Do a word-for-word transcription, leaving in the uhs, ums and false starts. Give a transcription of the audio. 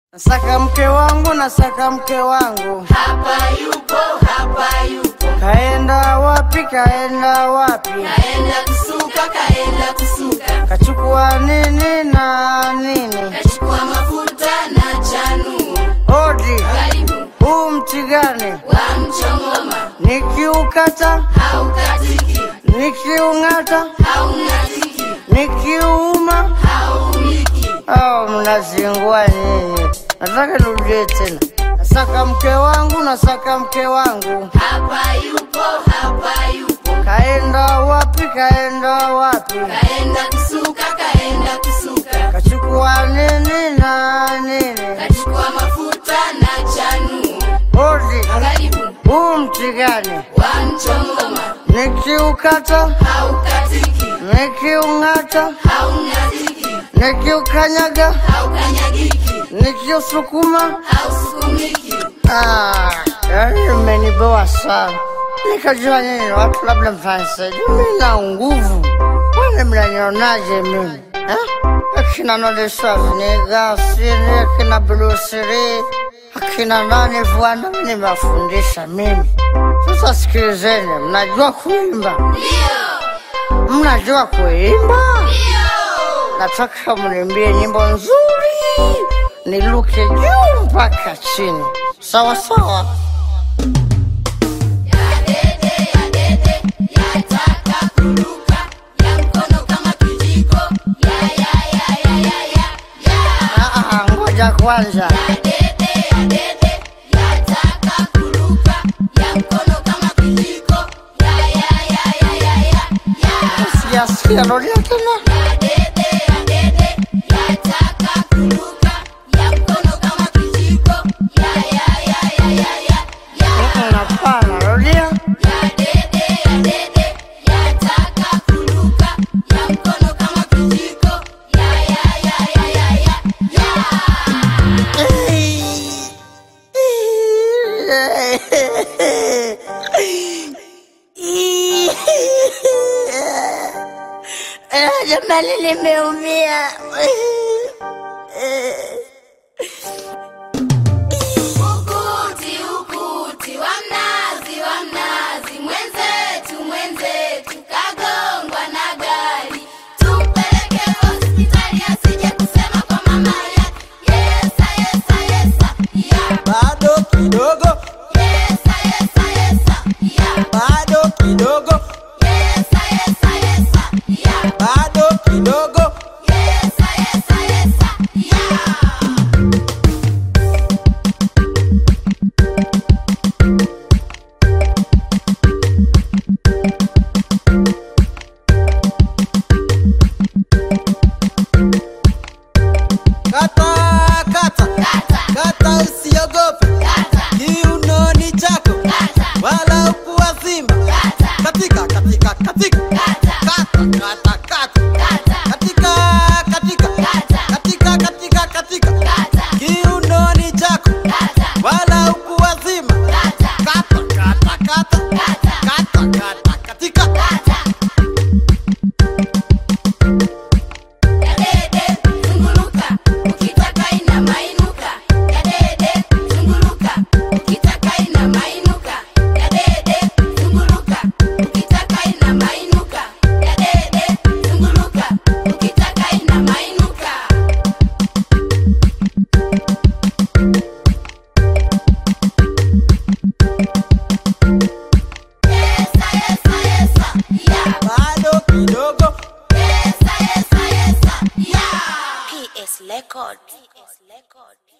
Nasaka mke wangu, nasaka mke wangu. Hapa yupo, hapa yupo. Kaenda wapi, kaenda wapi? Kaenda kusuka, kaenda kusuka. Kachukua nini na nini? Kachukua mafuta na chanuo. Odi, Karibu. huu mti gani? Wa mchongoma. Nikiukata Haukatiki. nikiung'ata Haung'atiki. nikiuma Haumiki. au mnazingua nini? Nataka nirudie tena. Nasaka mke wangu, nasaka mke wangu. Hapa yupo, hapa yupo. Kaenda wapi, kaenda wapi? Kaenda kusuka, kaenda kusuka. Kachukua nini na nini? Kachukua mafuta na chanuo. Odi, Karibu. huu mti gani? Wa mchongoma. Nikiukata Haukatiki. nikiung'ata Haung'atiki. nikiukanyaga Haukanyagiki. nikiusukuma Hausukumiki. ah, yani mmeniboa sana. Nikajua nini watu labda mfanisaidia. Mimi na nguvu. Wale mnanionaje mimi? Eh? Akina Nodesha Ziniga, Siri, akina Blusiri, akina nani Vuanda, mimi nimewafundisha mimi. Sasa sikilizeni, mnajua kuimba? Ndio. Mnajua kuimba? Ndio. Nataka mniimbie nyimbo nzuri, niluke juu mpaka chini. Sawa sawa? Ya dede, ya dede, yataka kuruka. Ya mkono kama kijiko. Ya, ya, ya, ya, ya, ya, ya. Ah, ah, ngoja kwanza. Ya dede, ya dede, yataka kuruka. Ya mkono kama kijiko. Ya, ya, ya, ya, ya, ya, ya. Sijasikia, rudia tena. Ya dede, ya dede, yataka kuruka. Ya mkono kama kijiko. Ya, ya, ya, ya, ya, ya, ya. Hapana, rudia. Ya dede, ya dede, yataka kuruka. Ya mkono kama kijiko. Ya, ya, ya, ya, ya, ya, ya. Eh, jamani nimeumia. Ukuti, ukuti, wa mnazi, wa mnazi, mwenzetu, mwenzetu, kagongwa na gari. Tumpeleke hospitali asije kusema kwa mama yake. Yesa, yesa, yesa, ya. Bado kidogo, Yesa, yesa, yesa, ya. bado kidogo, Yesa, yesa, yesa, ya. bado kidogo. Yesa, yesa, yesa, ya. Kata, kata, Kata, kata usiogope. kata, Kiunoni chako kata, wala ukuwazima. kata, Katika, katika, katika. kata, Kata, kata, kata. kata, Katika, katika. kata, Katika, katika, katika. kata, Kiunoni chako kata, wala ukuwazima. kata, Kata, kata, kata. kata, Kata, kata, katika. kata. Ya dede, zunguluka, ukitaka inamainuka. Ya dede, zunguluka, ukitaka inamainuka. Ya dede, zunguluka, ukitaka inamainuka. Ya dede, zunguluka, ukitaka inamainuka. Yesa, yesa, yesa, ya. Bado kidogo. Yesa, yesa, yesa, ya. P S Record. P S Record.